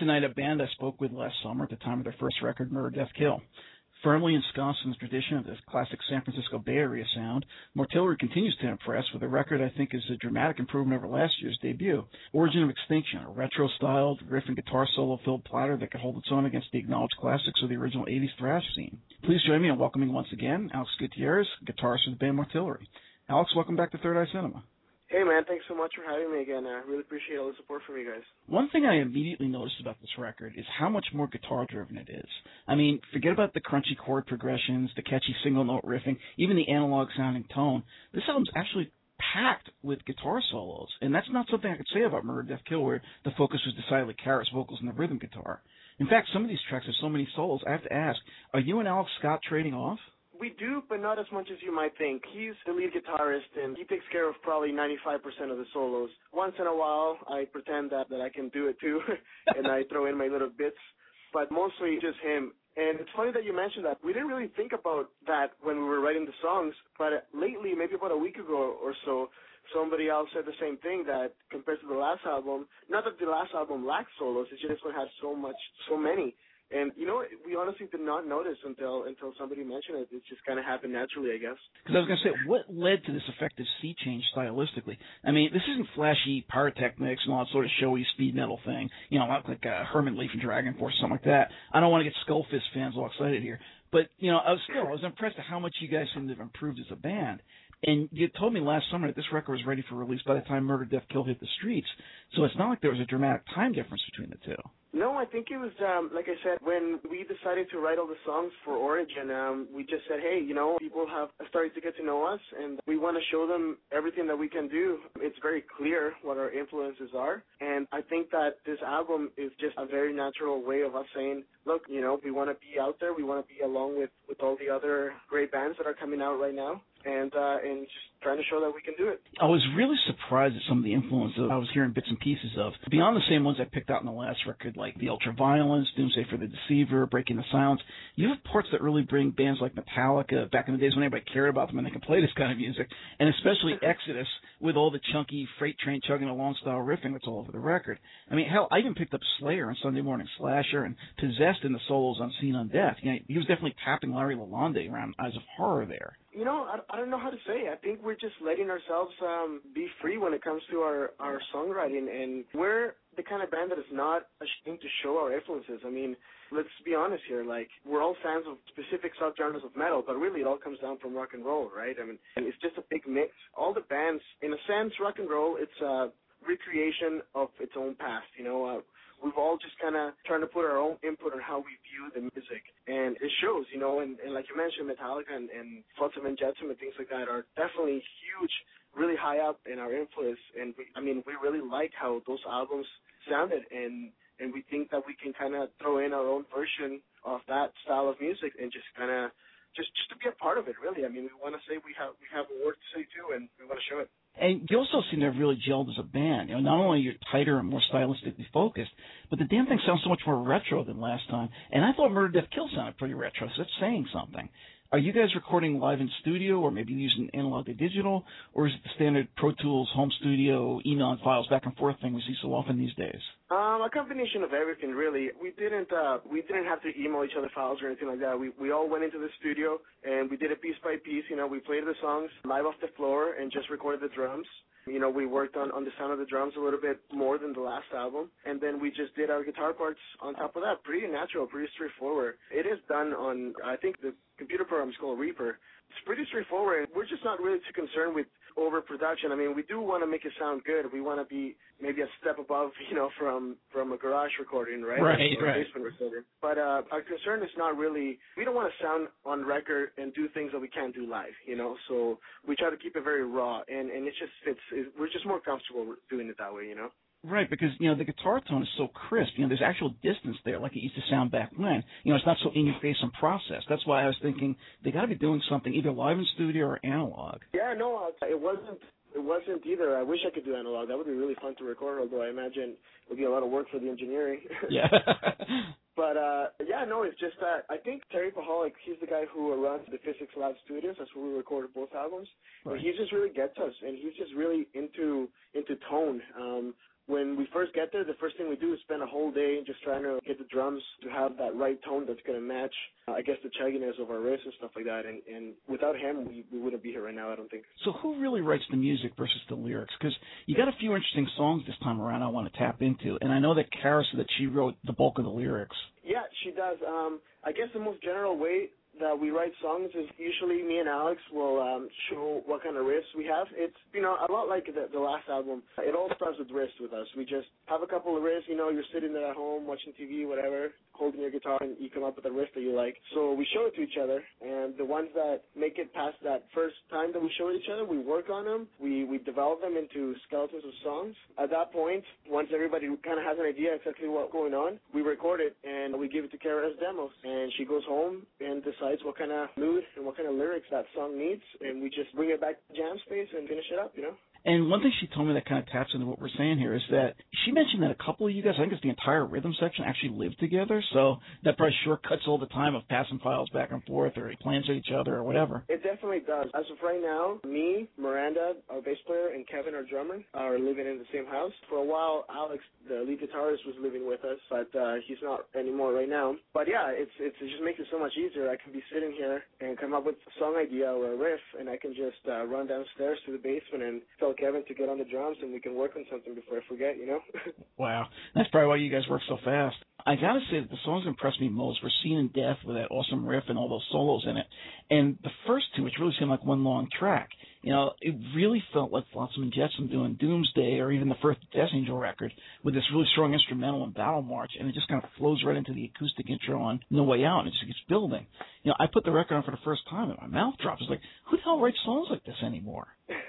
F: tonight a band I spoke with last summer at the time of their first record, Murder, Death, Kill. Firmly ensconced in the tradition of the classic San Francisco Bay Area sound, Mortillery continues to impress with a record I think is a dramatic improvement over last year's debut. Origin of Extinction, a retro-styled riff and guitar solo-filled platter that could hold its own against the acknowledged classics of the original 80s thrash scene. Please join me in welcoming once again Alex Gutierrez, guitarist of the band Mortillery. Alex, welcome back to Third Eye Cinema.
K: Hey, man, thanks so much for having me again. I really appreciate all the support from you guys.
F: One thing I immediately noticed about this record is how much more guitar-driven it is. I mean, forget about the crunchy chord progressions, the catchy single-note riffing, even the analog-sounding tone. This album's actually packed with guitar solos, and that's not something I could say about Murder, Death, Kill, where the focus was decidedly Kara's vocals and the rhythm guitar. In fact, some of these tracks have so many solos, I have to ask, are you and Alex Scott trading off?
K: We do, but not as much as you might think. He's the lead guitarist, and he takes care of probably 95% of the solos. Once in a while, I pretend that I can do it too, and I throw in my little bits, but mostly just him. And it's funny that you mentioned that. We didn't really think about that when we were writing the songs, but lately, maybe about a week ago or so, somebody else said the same thing, that compared to the last album, not that the last album lacked solos, it's just this one had so many. And, you know, we honestly did not notice until somebody mentioned it. It just kind of happened naturally, I guess.
F: Because I was going to say, what led to this effective sea change stylistically? I mean, this isn't flashy pyrotechnics and all that sort of showy speed metal thing, you know, not like Herman Lee from Dragon Force or something like that. I don't want to get Skullfist fans all excited here. But, you know, I was impressed at how much you guys seem to have improved as a band. And you told me last summer that this record was ready for release by the time Murder, Death, Kill hit the streets. So it's not like there was a dramatic time difference between the two.
K: No, I think it was, like I said, when we decided to write all the songs for Origin, we just said, hey, you know, people have started to get to know us, and we want to show them everything that we can do. It's very clear what our influences are, and I think that this album is just a very natural way of us saying, look, you know, we want to be out there, we want to be along with all the other great bands that are coming out right now, and just trying to show that we can do it.
F: I was really surprised at some of the influences I was hearing bits and pieces of. Beyond the same ones I picked out in the last record, like the Ultraviolence, Doomsday for the Deceiver, Breaking the Silence, you have parts that really bring bands like Metallica, back in the days when everybody cared about them and they could play this kind of music, and especially Exodus with all the chunky freight train chugging along style riffing that's all over the record. I mean, hell, I even picked up Slayer and Sunday Morning Slasher and Possessed in the solos on Seen on Death. You know, he was definitely tapping Larry Lalonde around Eyes of Horror there.
K: You know, I don't know how to say. I think we're just letting ourselves be free when it comes to our songwriting, and we're the kind of band that is not ashamed to show our influences. I mean, let's be honest here. Like, we're all fans of specific subgenres of metal, but really it all comes down from rock and roll, right? I mean, it's just a big mix. All the bands, in a sense, rock and roll, it's a recreation of its own past, you know. We've all just kind of trying to put our own input on how we view the music, and it shows, you know, and like you mentioned, Metallica and Flotsam and Jetsam and things like that are definitely huge, really high up in our influence, and we really like how those albums sounded, and we think that we can kind of throw in our own version of that style of music and just kind of just to be a part of it, really. I mean, we want to say we have a word to say too, and we want to show it.
F: And you also seem to have really gelled as a band. You know, not only you're tighter and more stylistically focused, but the damn thing sounds so much more retro than last time. And I thought Murder, Death, Kill sounded pretty retro, so that's saying something. Are you guys recording live in studio, or maybe using analog to digital, or is it the standard Pro Tools, home studio, email and files back and forth thing we see so often these days?
K: A combination of everything, really. We didn't have to email each other files or anything like that. We all went into the studio and we did it piece by piece. You know, we played the songs live off the floor and just recorded the drums. You know, we worked on the sound of the drums a little bit more than the last album, and then we just did our guitar parts on top of that. Pretty natural, pretty straightforward. It is done on, I think the computer program is called Reaper. It's pretty straightforward. We're just not really too concerned with overproduction. I mean, we do want to make it sound good. We want to be maybe a step above, you know, from a garage recording, right? Or a basement recording. But our concern is not really, we don't want to sound on record and do things that we can't do live, you know? So we try to keep it very raw, and it just fits. We're just more comfortable doing it that way, you know?
F: Right, because, you know, the guitar tone is so crisp. You know, there's actual distance there like it used to sound back when. You know, it's not so in-your-face and processed. That's why I was thinking they got to be doing something either live in studio or analog.
K: Yeah, no, it wasn't either. I wish I could do analog. That would be really fun to record, although I imagine it would be a lot of work for the engineering.
F: Yeah.
K: But, yeah, no, it's just that I think Terry Pahalik, he's the guy who runs the Physics Lab Studios. That's where we recorded both albums. Right. And he just really gets us, and he's just really into tone. when we first get there, the first thing we do is spend a whole day just trying to get the drums to have that right tone that's going to match, I guess, the chugginess of our riffs and stuff like that. And without him, we wouldn't be here right now, I don't think.
F: So who really writes the music versus the lyrics? Because you got a few interesting songs this time around I want to tap into. And I know that Kara said that she wrote the bulk of the lyrics.
K: Yeah, she does. I guess the most general way that we write songs is usually me and Alex will show what kind of riffs we have. It's, a lot like the last album. It all starts with riffs with us. We just have a couple of riffs, you're sitting there at home watching TV, whatever, holding your guitar, and you come up with a riff that you like. So we show it to each other, and the ones that make it past that first time that we show it each other, we work on them. We develop them into skeletons of songs. At that point, once everybody kind of has an idea exactly what's going on, we record it, and we give it to Kara as demos. And she goes home and decides what kind of mood and what kind of lyrics that song needs, and we just bring it back to jam space and finish it up,
F: And one thing she told me that kind of taps into what we're saying here is that she mentioned that a couple of you guys, I think it's the entire rhythm section, actually live together, so that probably shortcuts all the time of passing files back and forth or plans with each other or whatever.
K: It definitely does. As of right now, me, Miranda, our bass player, and Kevin, our drummer, are living in the same house. For a while, Alex, the lead guitarist, was living with us, but he's not anymore right now. But yeah, it just makes it so much easier. I can be sitting here and come up with a song idea or a riff, and I can just run downstairs to the basement and tell Kevin to get on the drums, and we can work on something before I forget,
F: Wow. That's probably why you guys work so fast. I gotta say that the songs that impressed me most were Seen in Death with that awesome riff and all those solos in it. And the first two, which really seemed like one long track, it really felt like Flotsam and Jetsam doing Doomsday or even the first Death Angel record with this really strong instrumental and Battle March, and it just kind of flows right into the acoustic intro on No Way Out, and it just keeps building. I put the record on for the first time, and my mouth drops. It's like, who the hell writes songs like this anymore?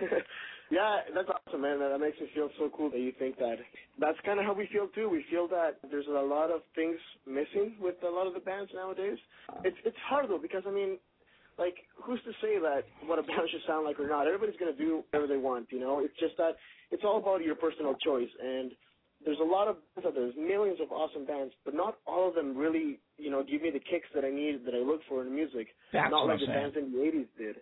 K: Yeah, that's awesome, man. That makes me feel so cool that you think that. That's kind of how we feel, too. We feel that there's a lot of things missing with a lot of the bands nowadays. It's hard, though, because, who's to say that what a band should sound like or not? Everybody's going to do whatever they want, It's just that it's all about your personal choice, and there's a lot of bands out there. There's millions of awesome bands, but not all of them really, give me the kicks that I need, that I look for in music.
F: That's
K: not like the
F: saying.
K: bands in the 80s did.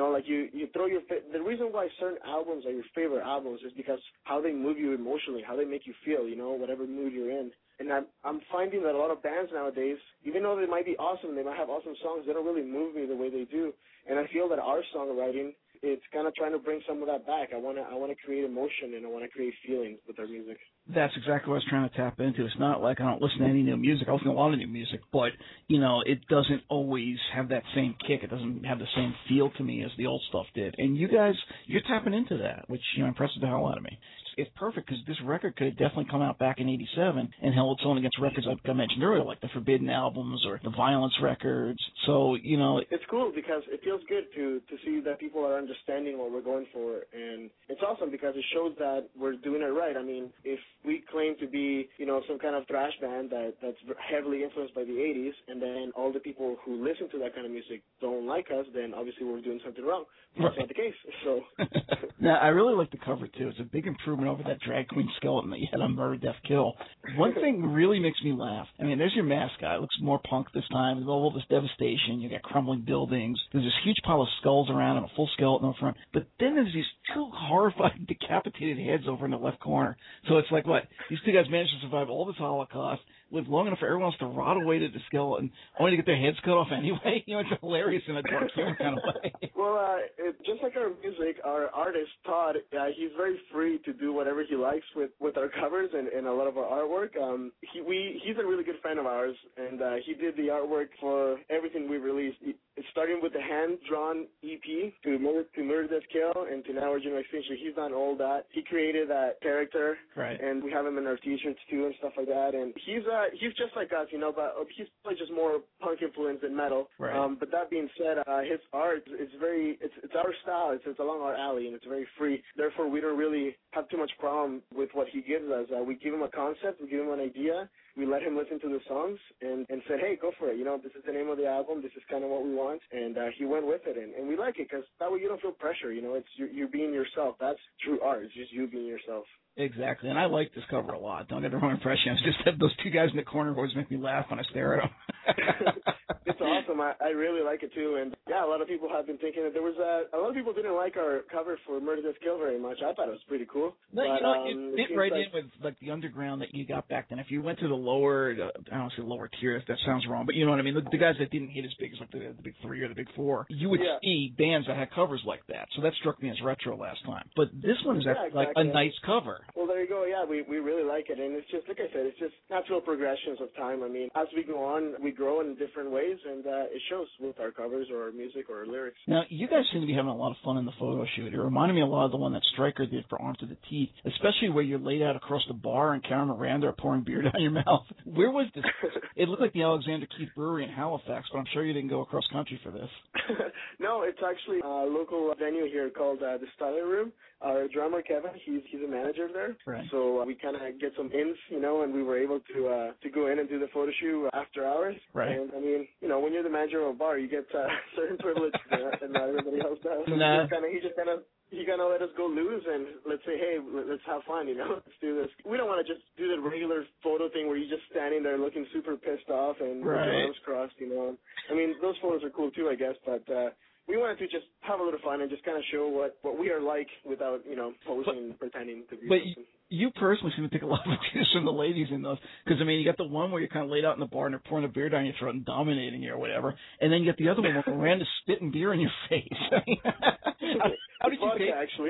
K: You throw the reason why certain albums are your favorite albums is because how they move you emotionally, how they make you feel, whatever mood you're in. And I'm finding that a lot of bands nowadays, even though they might be awesome, they might have awesome songs, they don't really move me the way they do. And I feel that our songwriting, it's kind of trying to bring some of that back. I want to create emotion, and I want to create feelings with our music.
F: That's exactly what I was trying to tap into. It's not like I don't listen to any new music. I listen to a lot of new music, but, it doesn't always have that same kick. It doesn't have the same feel to me as the old stuff did. And you guys, you're tapping into that, which, impresses the hell out of me. It's perfect because this record could have definitely come out back in '87 and held its own against records like I mentioned earlier, like the Forbidden albums or the Violence records. So,
K: It's cool because it feels good to see that people are understanding what we're going for. And it's awesome because it shows that we're doing it right. I mean, if we claim to be, some kind of thrash band that's heavily influenced by the 80s, and then all the people who listen to that kind of music don't like us, then obviously we're doing something wrong. That's not the case. So.
F: Now, I really like the cover, too. It's a big improvement over that drag queen skeleton that you had on Murder, Death, Kill. One thing really makes me laugh. I mean, there's your mascot. It looks more punk this time. With all this devastation, you got crumbling buildings. There's this huge pile of skulls around and a full skeleton in front. But then there's these two horrified, decapitated heads over in the left corner. So it's like, what? These two guys managed to survive all this Holocaust, live long enough for everyone else to rot away to the skeleton, only to get their heads cut off anyway. It's hilarious in a dark humor kind of way.
K: Well, just like our music, our artist, Todd, he's very free to do whatever he likes with our covers and a lot of our artwork. He's a really good friend of ours, and he did the artwork for everything we released. Starting with the hand-drawn EP to Murder, Death, Kill, and to Now Original Extinction. He's done all that. He created that character,
F: right?
K: And we have him in our T-shirts too and stuff like that. And he's just like us, but he's probably just more punk influence than metal.
F: Right.
K: But that being said, his art is it's our style. It's along our alley, and it's very free. Therefore, we don't really have too much problem with what he gives us. We give him a concept, we give him an idea, we let him listen to the songs, and said, hey, go for it. This is the name of the album. This is kind of what we want. And he went with it, and we like it because that way you don't feel pressure. It's you're being yourself. That's true art. It's just you being yourself.
F: Exactly, and I like this cover a lot. Don't get the wrong impression. It's just that those two guys in the corner always make me laugh when I stare at them.
K: It's awesome. I really like it too, and yeah, a lot of people have been thinking that there was a lot of people didn't like our cover for Murder Death Kill very much. I thought it was pretty cool.
F: No,
K: but,
F: it fit right in with like the underground that you got back then. If you went to the lower, I don't say lower tier, that sounds wrong, but you know what I mean. The guys that didn't hit as big as like the big three or the big four, you would see bands that had covers like that. So that struck me as retro last time. But this one is actually like a nice cover.
K: Well, there you go. Yeah, we really like it, and it's just like I said, it's just natural progressions of time. I mean, as we go on, we grow in different ways, and it shows with our covers or our music or our lyrics.
F: Now, you guys seem to be having a lot of fun in the photo shoot. It reminded me a lot of the one that Stryker did for Armed to the Teeth, especially where you're laid out across the bar and Karen Miranda are pouring beer down your mouth. Where was this? It looked like the Alexander Keith Brewery in Halifax, but I'm sure you didn't go across country for this.
K: No, it's actually a local venue here called the Styler Room. Our drummer, Kevin, he's a manager there.
F: Right.
K: So we kind of get some ins, and we were able to go in and do the photo shoot after hours.
F: Right.
K: And, I mean, when you're the manager of a bar, you get certain privileges that not everybody else does. So
F: nah.
K: He kind of let us go loose and let's say, hey, let's have fun, let's do this. We don't want to just do the regular photo thing where you're just standing there looking super pissed off and with your arms crossed, I mean, those photos are cool too, I guess, but we wanted to just have a little fun and just kind of show what we are like without, posing and pretending to be something.
F: You personally seem to take a lot of cues from the ladies in those, because, I mean, you got the one where you're kind of laid out in the bar and they're pouring a beer down your throat and dominating you or whatever, and then you get the other one where Miranda's spitting beer in your face. How did you take it?
K: Actually.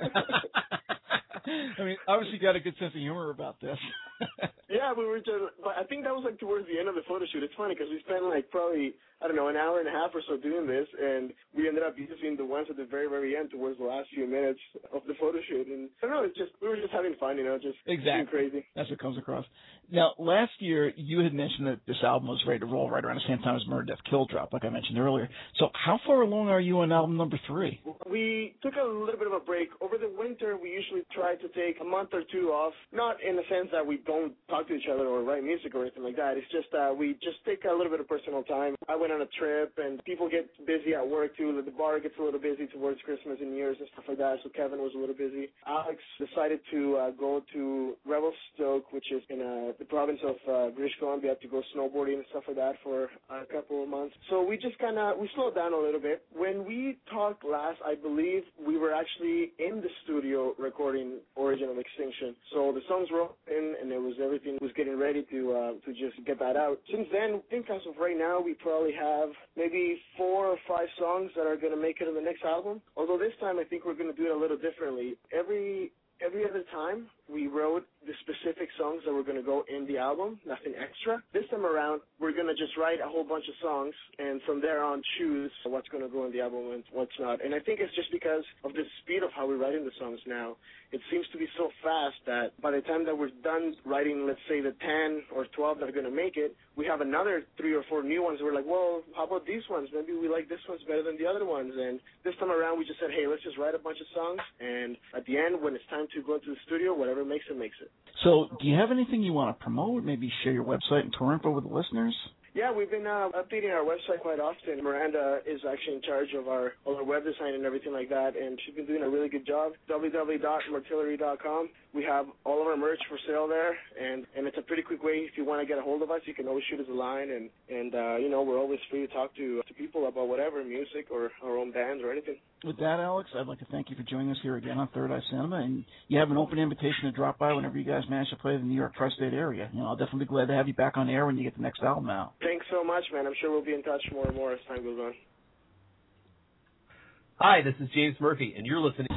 F: I mean, obviously you got a good sense of humor about this.
K: Yeah, but I think that was like towards the end of the photo shoot. It's funny because we spent like probably, I don't know, an hour and a half or so doing this, and we ended up using the ones at the very, very end towards the last few minutes of the photo shoot. And I don't know, we were just having fun, just being crazy.
F: That's what comes across. Now, last year you had mentioned that this album was ready to roll right around the same time as Murder, Death, Kill drop, like I mentioned earlier. So how far along are you on album number 3?
K: We took a little bit of a break. Over the winter, we usually try to take a month or two off, not in the sense that we don't talk to each other or write music or anything like that. It's just we just take a little bit of personal time. I went on a trip, and people get busy at work too. The bar gets a little busy towards Christmas and New Year's and stuff like that, so Kevin was a little busy. Alex decided to go to Revelstoke, which is in the province of British Columbia, to go snowboarding and stuff like that for a couple of months. So we just we slowed down a little bit. When we talked last, I believe we were actually in the studio recording Origin of Extinction. So the songs were in, and everything was getting ready to just get that out. Since then, I think as of right now, we probably have maybe 4 or 5 songs that are going to make it in the next album. Although this time, I think we're going to do it a little differently. Every other time, we wrote the specific songs that were going to go in the album, nothing extra. This time around, we're going to just write a whole bunch of songs, and from there on, choose what's going to go in the album and what's not. And I think it's just because of the speed of how we're writing the songs now. It seems to be so fast that by the time that we're done writing, let's say, the 10 or 12 that are going to make it, we have another 3 or 4 new ones. We're like, well, how about these ones? Maybe we like this one's better than the other ones. And this time around, we just said, hey, let's just write a bunch of songs, and at the end, when it's time to go into the studio, whatever makes it, makes it.
F: So do you have anything you want to promote? Maybe share your website and tour info with the listeners?
K: Yeah, we've been updating our website quite often. Miranda is actually in charge of all our web design and everything like that, and she's been doing a really good job. www.mortillery.com. We have all of our merch for sale there, and it's a pretty quick way. If you want to get a hold of us, you can always shoot us a line, and we're always free to talk to people about whatever, music or our own bands or anything.
F: With that, Alex, I'd like to thank you for joining us here again on Third Eye Cinema, and you have an open invitation to drop by whenever you guys manage to play the New York Tri-State area. I'll definitely be glad to have you back on air when you get the next album out.
K: Thanks so much, man. I'm sure we'll be in touch more and more as time goes on.
L: Hi, this is James Murphy, and you're listening.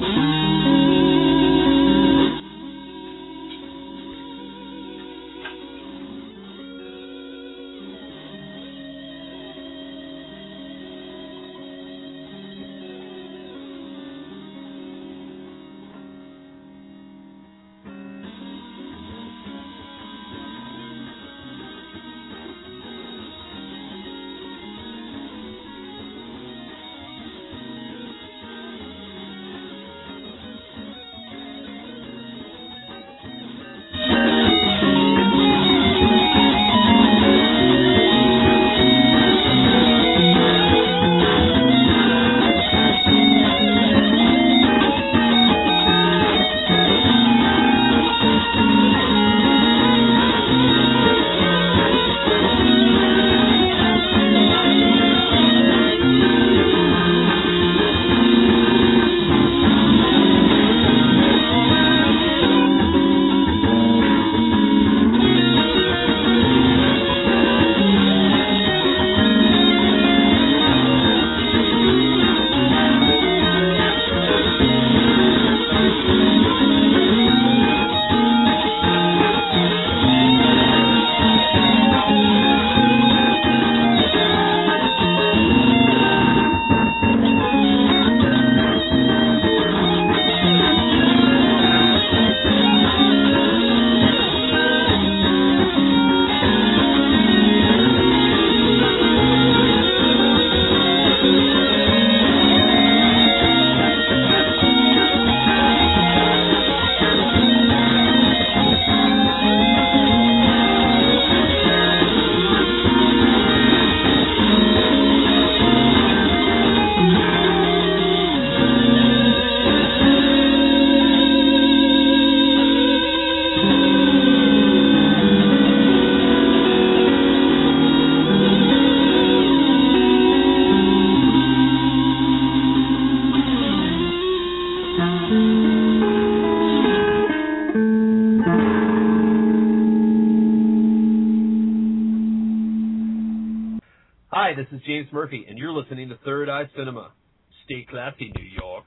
L: this is James Murphy, and you're listening to Third Eye Cinema. Stay classy, New York.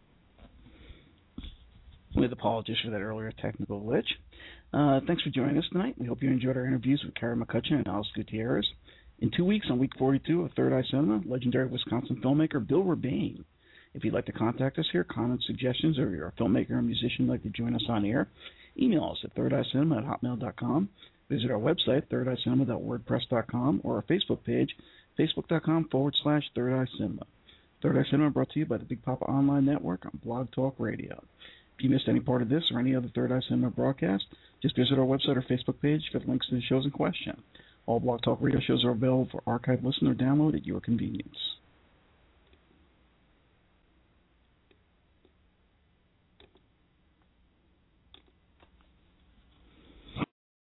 F: With apologies for that earlier technical glitch. Thanks for joining us tonight. We hope you enjoyed our interviews with Kara McCutcheon and Alex Gutierrez. In 2 weeks, on week 42 of Third Eye Cinema, legendary Wisconsin filmmaker Bill Rebane. If you'd like to contact us here, comments, suggestions, or you're a filmmaker or musician who'd like to join us on air, email us at thirdeyecinema@hotmail.com. Visit our website, thirdeyecinema.wordpress.com, or our Facebook page, facebook.com/thirdeye-cinema. Third Eye Cinema brought to you by the Big Papa Online Network on Blog Talk Radio. If you missed any part of this or any other Third Eye Cinema broadcast, just visit our website or Facebook page for the links to the shows in question. All Blog Talk Radio shows are available for archive, listen, or download at your convenience.